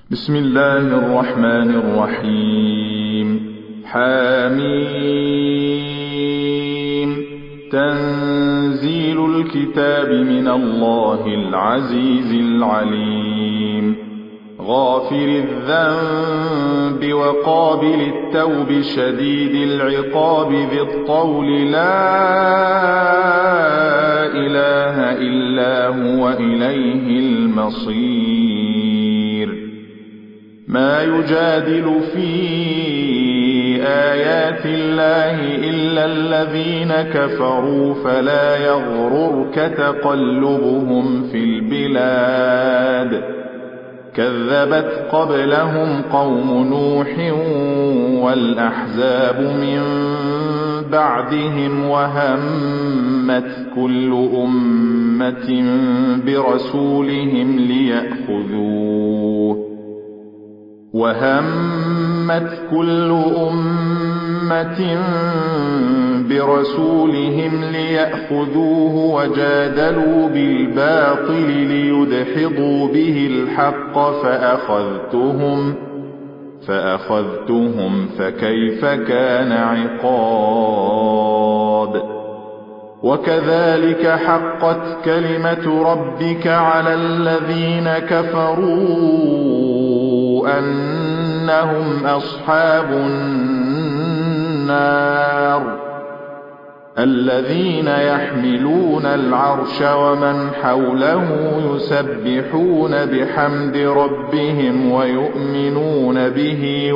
بسم الله الرحمن الرحيم. حميم. تنزيل الكتاب من الله العزيز العليم. غافر الذنب وقابل التوب شديد العقاب ذي الطول لا إله إلا هو إليه المصير. ما يجادل في آيات الله إلا الذين كفروا فلا يغررك تقلبهم في البلاد. كذبت قبلهم قوم نوح والأحزاب من بعدهم وهمت كل أمة برسولهم ليأخذوه وجادلوا بالباطل ليدحضوا به الحق فأخذتهم فكيف كان عقاب. وكذلك حقت كلمة ربك على الذين كفروا أنهم أصحاب النار. الذين يحملون العرش ومن حوله يسبحون بحمد ربهم ويؤمنون به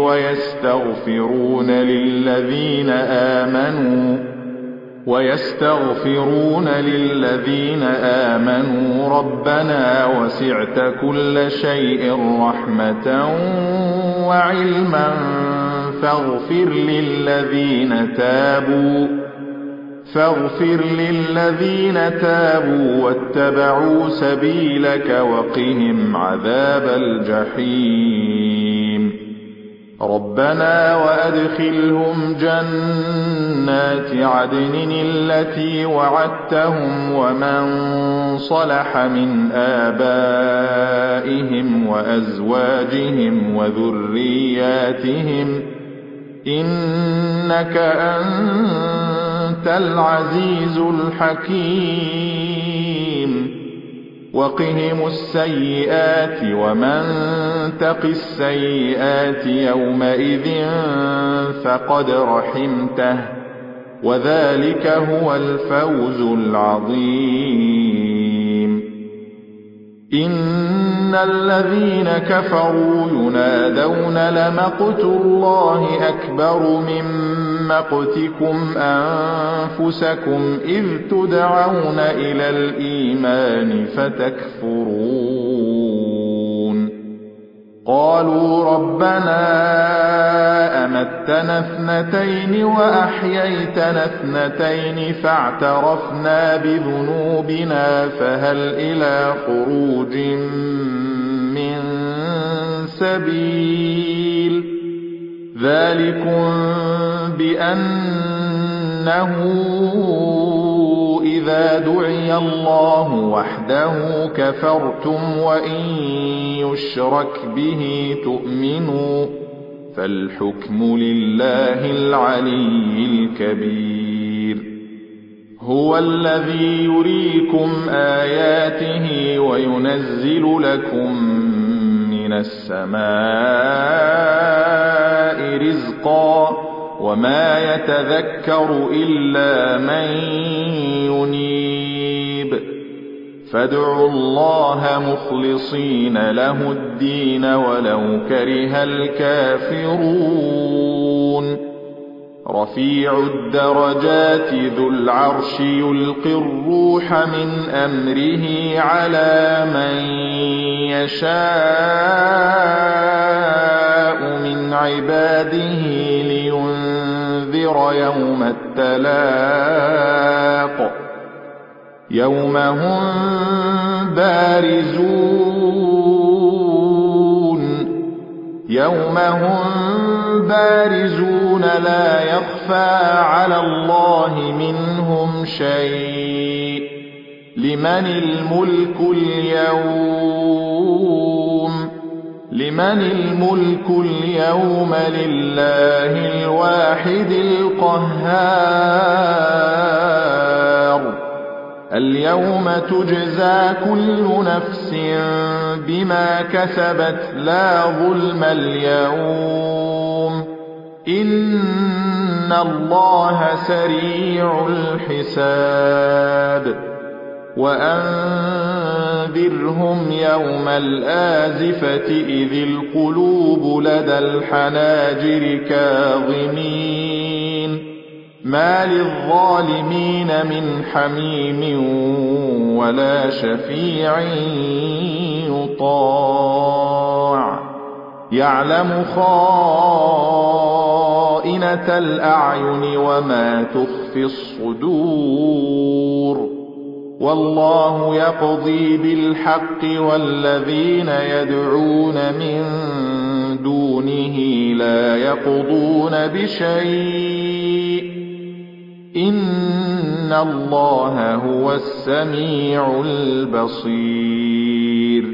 ويستغفرون للذين آمنوا ربنا وسعت كل شيء رحمة وعلما فاغفر للذين تابوا واتبعوا سبيلك وقهم عذاب الجحيم. ربنا وأدخلهم جنات عدن التي وعدتهم ومن صلح من آبائهم وأزواجهم وذرياتهم إنك أنت العزيز الحكيم. وقهم السيئات ومن تق السيئات يومئذ فقد رحمته وذلك هو الفوز العظيم. إن الذين كفروا ينادون لمقت الله أكبر من مقتكم أنفسكم إذ تدعون إلى الإيمان فتكفرون. قالوا ربنا أمتنا اثنتين وأحييتنا اثنتين فاعترفنا بذنوبنا فهل إلى خروج من سبيل. ذلكم بأنه إذا دعي الله وحده كفرتم وإن يشرك به تؤمنوا فالحكم لله العلي الكبير. هو الذي يريكم آياته وينزل لكم من السماء رزقا وما يتذكر إلا من ينيب. فادعوا الله مخلصين له الدين ولو كره الكافرون. رفيع الدرجات ذو العرش يلقي الروح من أمره على من يشاء من عباده لينذر يوم التلاق. يوم هم بارزون لا يخفى على الله منهم شيء. لمن الملك اليوم لمن الملك اليوم لله الواحد القهار اليوم تجزى كل نفس بما كسبت لا ظلم اليوم إن الله سريع الحساب وأنذرهم يوم الآزفة إذ القلوب لدى الحناجر كاظمين ما للظالمين من حميم ولا شفيع يطاع يعلم خائنة الأعين وما تخفي الصدور والله يقضي بالحق والذين يدعون من دونه لا يقضون بشيء إن الله هو السميع البصير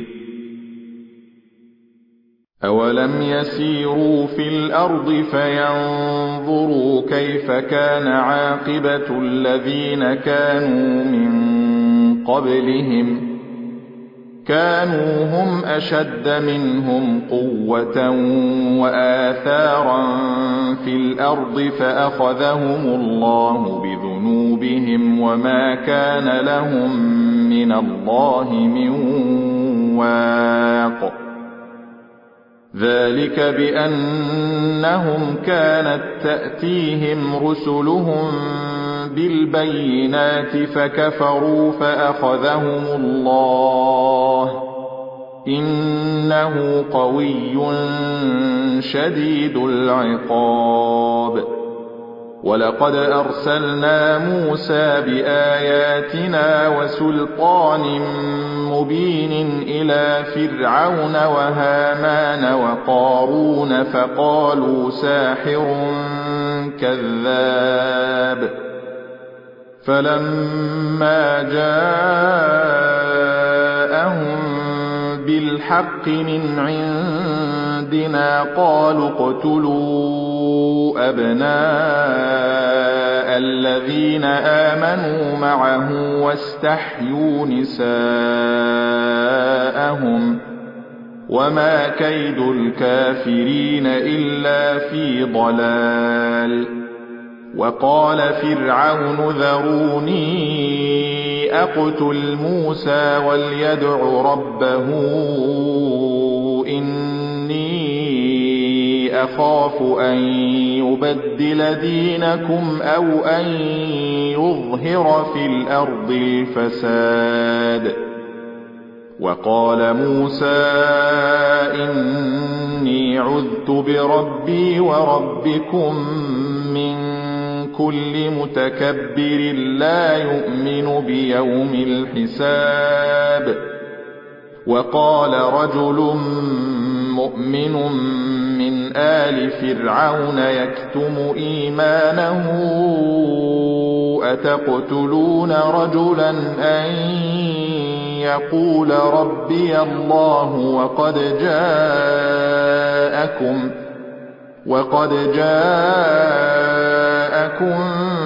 أولم يسيروا في الأرض فينظروا كيف كان عاقبة الذين كانوا من قبلهم كانوا هم أشد منهم قوة وآثارا في الأرض فأخذهم الله بذنوبهم وما كان لهم من الله من واق ذلك بأنهم كانت تأتيهم رسلهم بالبينات فكفروا فأخذهم الله إنه قوي شديد العقاب ولقد أرسلنا موسى بآياتنا وسلطان مبين إلى فرعون وهامان وقارون فقالوا ساحر كذاب فلما جاءهم بالحق من عندنا قالوا اقتلوا أبناء الذين آمنوا معه واستحيوا نساءهم وما كيد الكافرين إلا في ضلال وقال فرعون ذروني أقتل موسى وليدع ربه إني أخاف أن يبدل دينكم أو أن يظهر في الأرض الفساد وقال موسى إني عذت بربي وربكم من كل متكبر لا يؤمن بيوم الحساب وقال رجل مؤمن من آل فرعون يكتم إيمانه أتقتلون رجلا أن يقول ربي الله وقد جاءكم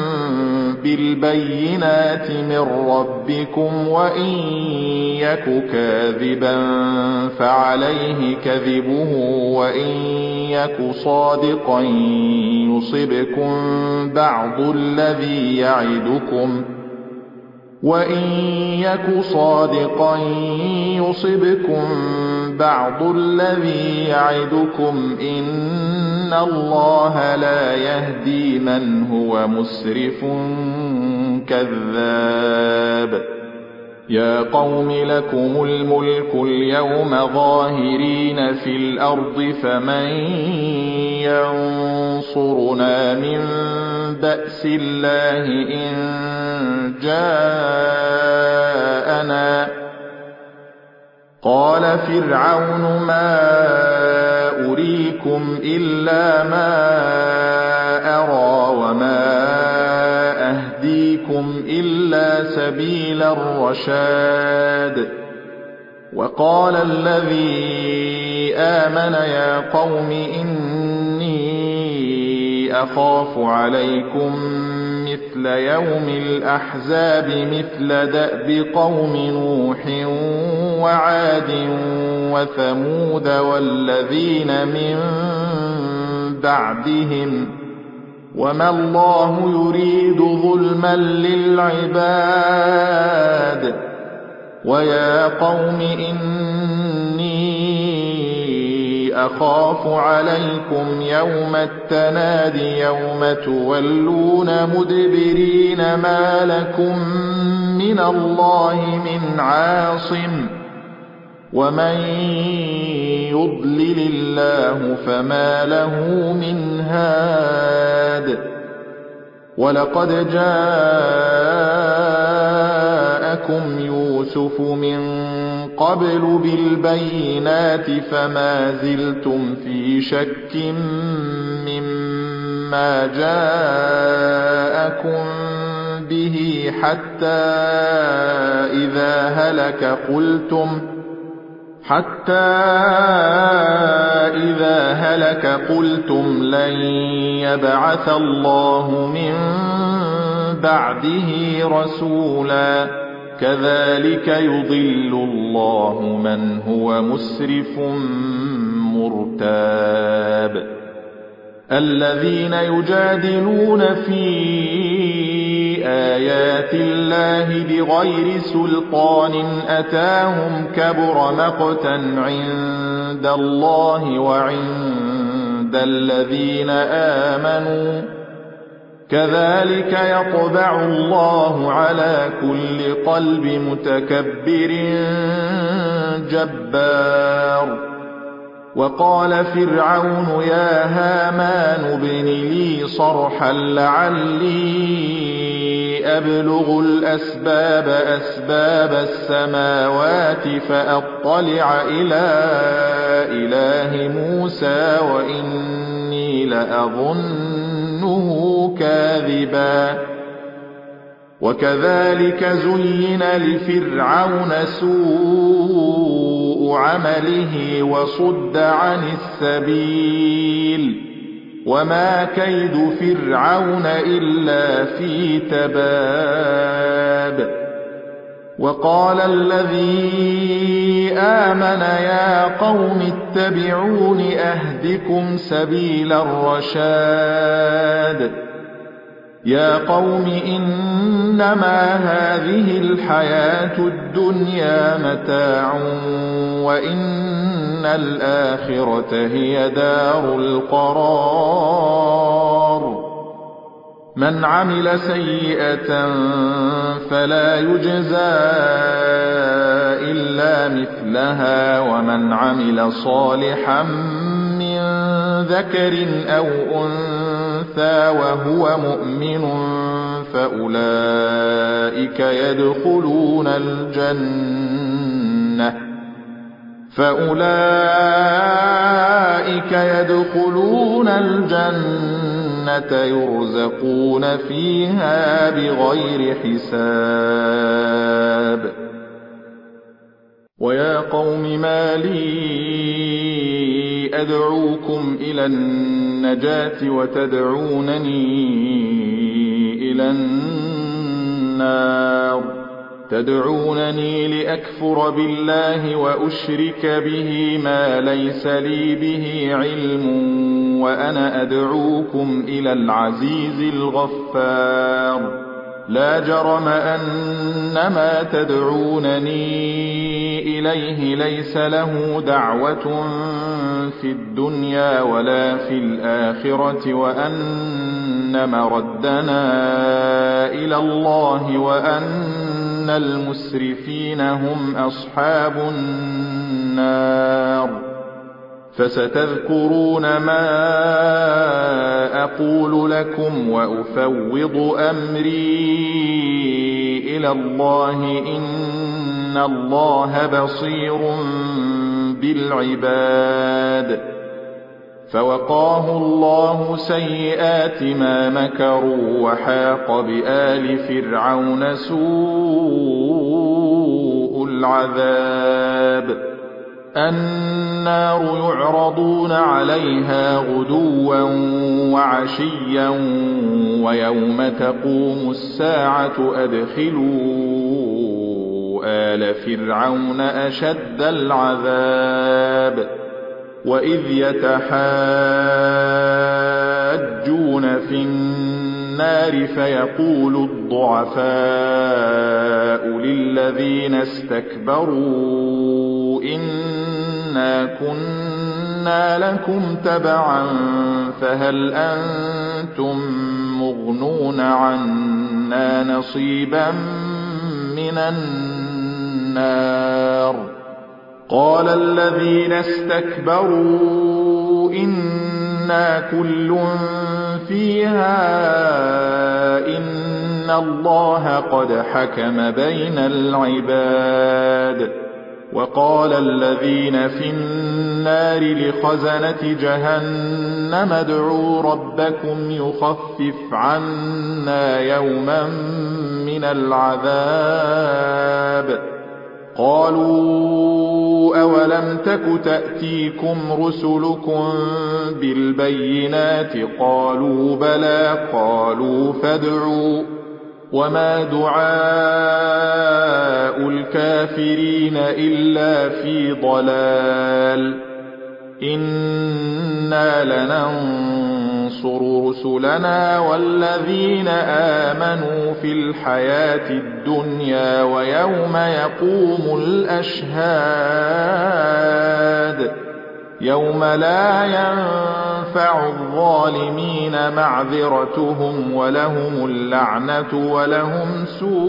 بالبينات من ربكم وإن يك كاذبا فعليه كذبه وإن يك صادقا يصبكم بعض الذي يعدكم إن الله لا يهدي من هو مسرف كذاب يا قوم لكم الملك اليوم ظاهرين في الأرض فمن ينصرنا من بأس الله إن جاءنا قال فرعون ما أريكم إلا ما أرى وما أهديكم إلا سبيل الرشاد وقال الذي آمن يا قوم إني أخاف عليكم مثل يوم الأحزاب مثل دأب قوم نوح وعاد وثمود والذين من بعدهم وما الله يريد ظلما للعباد ويا قوم إني أخاف عليكم يوم التناد يوم تولون مدبرين ما لكم من الله من عاصم ومن يضلل الله فما له من هاد ولقد جاءكم يوسف من قبل بالبينات فما زلتم في شك مما جاءكم به حتى إذا هلك قلتم لن يبعث الله من بعده رسولا كذلك يضل الله من هو مسرف مرتاب الذين يجادلون في آيات الله بغير سلطان أتاهم كبر مقتا عند الله وعند الذين آمنوا كذلك يطبع الله على كل قلب متكبر جبار وقال فرعون يا هامان ابن لي صرحا لعلي أبلغ أسباب السماوات فأطلع إلى إله موسى وإني لأظنه كاذبا وكذلك زين لفرعون سوء عمله وصد عن السبيل وما كيد فرعون إلا في تباب وقال الذي آمن يا قوم اتبعون أهدكم سبيل الرشاد يا قوم إنما هذه الحياة الدنيا متاع وإن الآخرة هي دار القرار من عمل سيئة فلا يجزى إلا مثلها ومن عمل صالحا من ذكر أو أنثى وهو مؤمن فأولئك يدخلون الجنة يرزقون فيها بغير حساب ويا قوم ما لي أدعوكم إلى النجاة وتدعونني إلى النار تدعونني لأكفر بالله وأشرك به ما ليس لي به علم وأنا أدعوكم إلى العزيز الغفار لا جرم أن ما تدعونني إليه ليس له دعوة في الدنيا ولا في الآخرة وأن مردنا إلى الله وأن المسرفين هم أصحاب النار فستذكرون ما أقول لكم وأفوض أمري إلى الله إن الله بصير بالعباد فوقاه الله سيئات ما مكروا وحاق بآل فرعون سوء العذاب النار يعرضون عليها غدوا وعشيا ويوم تقوم الساعة أدخلوا آل فرعون أشد العذاب وإذ يتحاجون في النار فيقول الضعفاء للذين استكبروا إنا كنا لكم تبعا فهل أنتم مغنون عنا نصيبا من النار قال الذين استكبروا إنا كل فيها إن الله قد حكم بين العباد وقال الذين في النار لخزنة جهنم ادعوا ربكم يخفف عنا يوما من العذاب قالوا أولم تك تأتيكم رسلكم بالبينات قالوا بلى قالوا فادعوا وما دعاء الكافرين إلا في ضلال إنا لننصر رسلنا والذين آمنوا في الحياة الدنيا ويوم يقوم الأشهاد يوم لا ينفع الظالمين معذرتهم ولهم اللعنة ولهم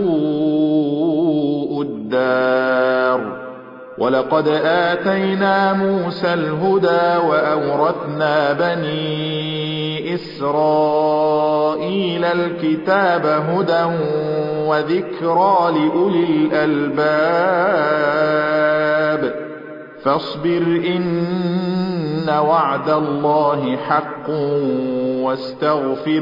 سوء الدار ولقد آتينا موسى الهدى وأورثنا بني إسرائيل الكتاب هدى وذكرى لأولي الألباب فاصبر إن وعد الله حق واستغفر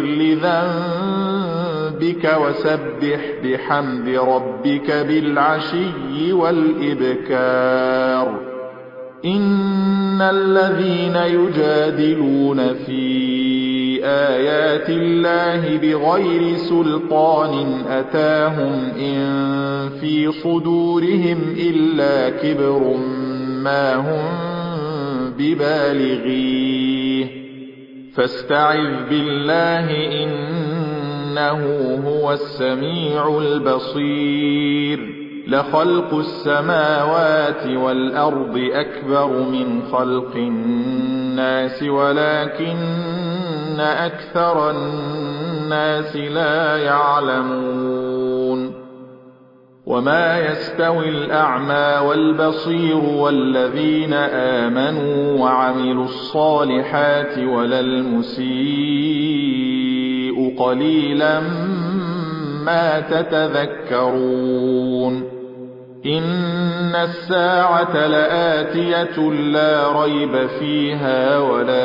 لذنبك وسبح بحمد ربك بالعشي والإبكار إن الذين يجادلون في آيات الله بغير سلطان أتاهم إن في صدورهم إلا كبر ما هم ببالغيه فاستعذ بالله إنه هو السميع البصير لخلق السماوات والأرض أكبر من خلق الناس ولكن أكثر الناس لا يعلمون وما يستوي الأعمى والبصير والذين آمنوا وعملوا الصالحات ولا المسيء قليلا ما تتذكرون إن الساعة لآتية لا ريب فيها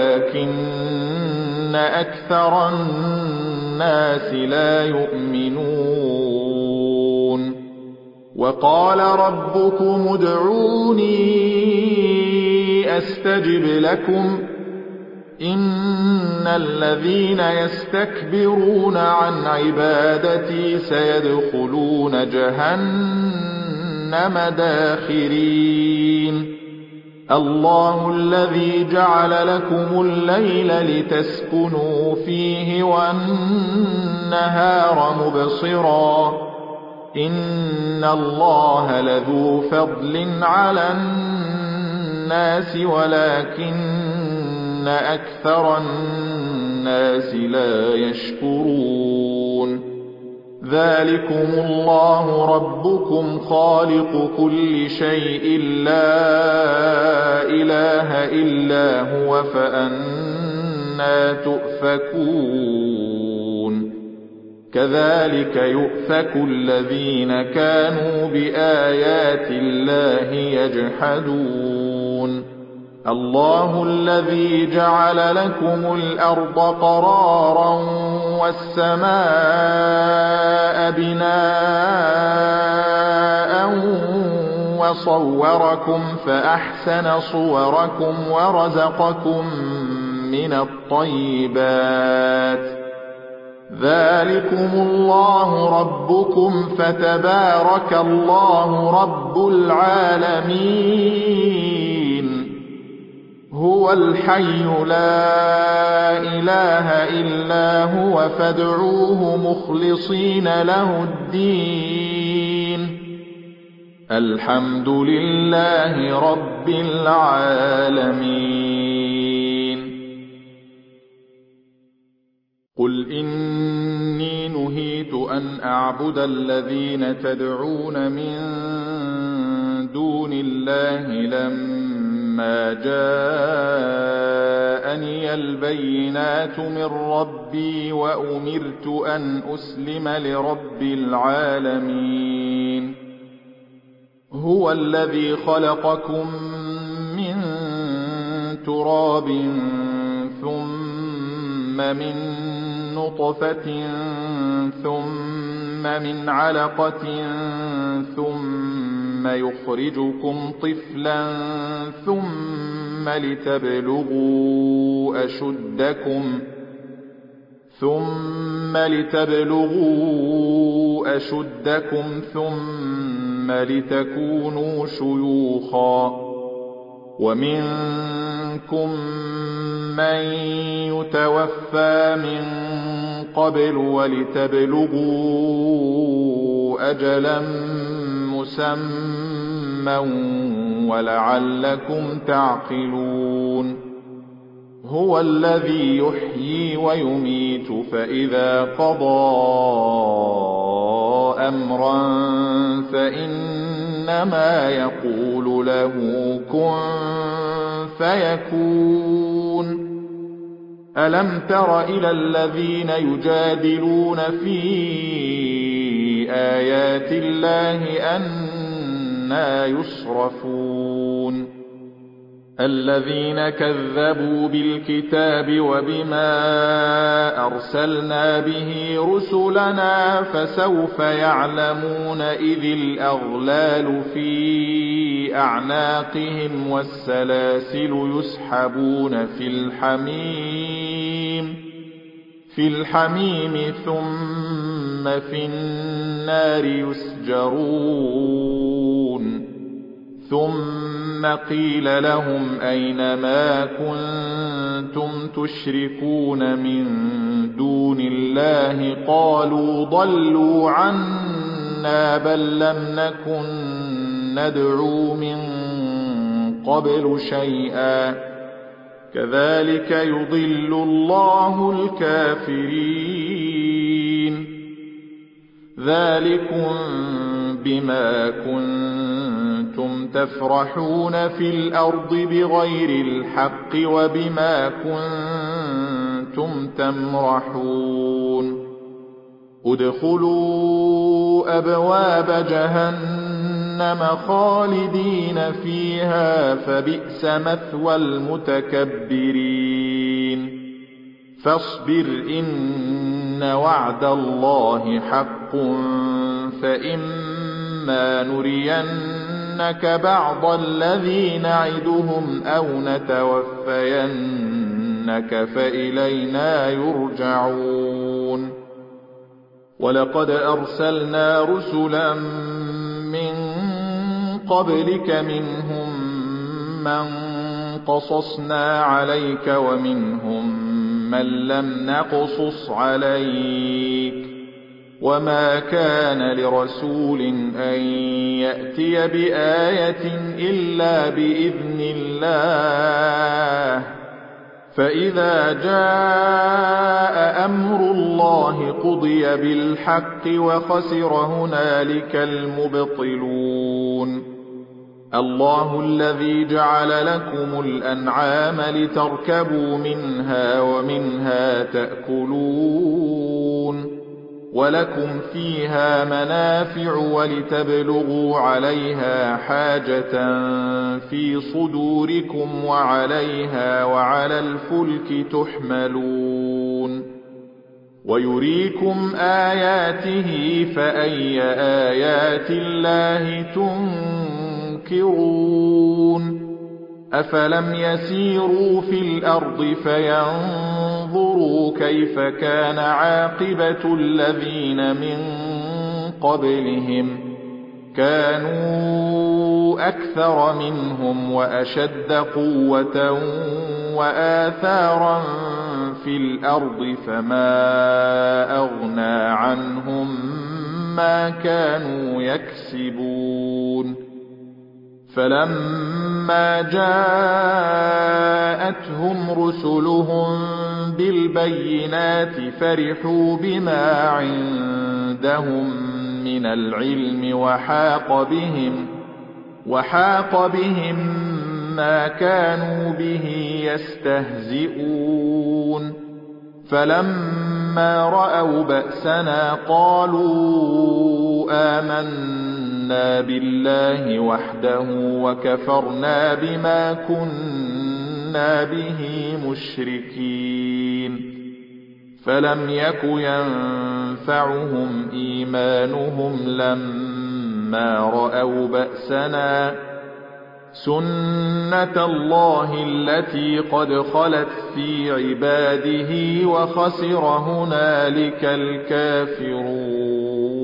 ولكن أكثر الناس لا يؤمنون وقال ربكم ادعوني أستجب لكم إن الذين يستكبرون عن عبادتي سيدخلون جهنم داخرين الله الذي جعل لكم الليل لتسكنوا فيه والنهار مبصرا إن الله لذو فضل على الناس ولكن أكثر الناس لا يشكرون ذلكم الله ربكم خالق كل شيء لا إله إلا هو فأنى تؤفكون كذلك يؤفك الذين كانوا بآيات الله يجحدون الله الذي جعل لكم الأرض قرارا والسماء بناء وصوركم فأحسن صوركم ورزقكم من الطيبات ذلكم الله ربكم فتبارك الله رب العالمين هو الحي لا إله إلا هو فادعوه مخلصين له الدين الحمد لله رب العالمين قل إني نهيت أن أعبد الذين تدعون من دون الله لما جاءني البينات من ربي وأمرت أن أسلم لرب العالمين هو الذي خلقكم من تراب ثم من نطفة ثم من علقة ثم يخرجكم طفلا ثم لتبلغوا أشدكم ثم لتكونوا شيوخا ومنكم من يتوفى من قبل ولتبلغوا أجلا مسمى ولعلكم تعقلون هو الذي يحيي ويميت فإذا قضى أمرا فإنما يقول له كن فيكون ألم تر إلى الذين يجادلون في آيات الله أنى يصرفون الذين كذبوا بالكتاب وبما أرسلنا به رسلنا فسوف يعلمون إذ الأغلال في أعناقهم والسلاسل يسحبون في الحميم ثم في النار يسجرون ثم قيل لهم أين ما كنتم تشركون من دون الله قالوا ضلوا عنا بل لم نكن ندعو من قبل شيئا كذلك يضل الله الكافرين ذلكم بما كنتم تفرحون في الأرض بغير الحق وبما كنتم تمرحون ادخلوا أبواب جهنم خالدين فيها فبئس مثوى المتكبرين فاصبر إن وعد الله حق فإما نرينك بعض الذي نعدهم أو نتوفينك فإلينا يرجعون ولقد أرسلنا رسلا من قبلك منهم من قصصنا عليك ومنهم من لم نقصص عليك وما كان لرسول أن يأتي بآية إلا بإذن الله فإذا جاء أمر الله قضي بالحق وخسر هنالك المبطلون الله الذي جعل لكم الأنعام لتركبوا منها ومنها تأكلون ولكم فيها منافع ولتبلغوا عليها حاجة في صدوركم وعليها وعلى الفلك تحملون ويريكم آياته فأي آيات الله ينكرون أفلم يسيروا في الأرض فينظروا كيف كان عاقبة الذين من قبلهم كانوا أكثر منهم وأشد قوة وآثارا في الأرض فما أغنى عنهم ما كانوا يكسبون فلما جاءتهم رسلهم بالبينات فرحوا بما عندهم من العلم وحاق بهم ما كانوا به يستهزئون فلما رأوا بأسنا قالوا آمنا بالله وحده وكفرنا بما كنا به مشركين فلم يك ينفعهم إيمانهم لما رأوا بأسنا سنة الله التي قد خلت في عباده وخسر هنالك الكافرون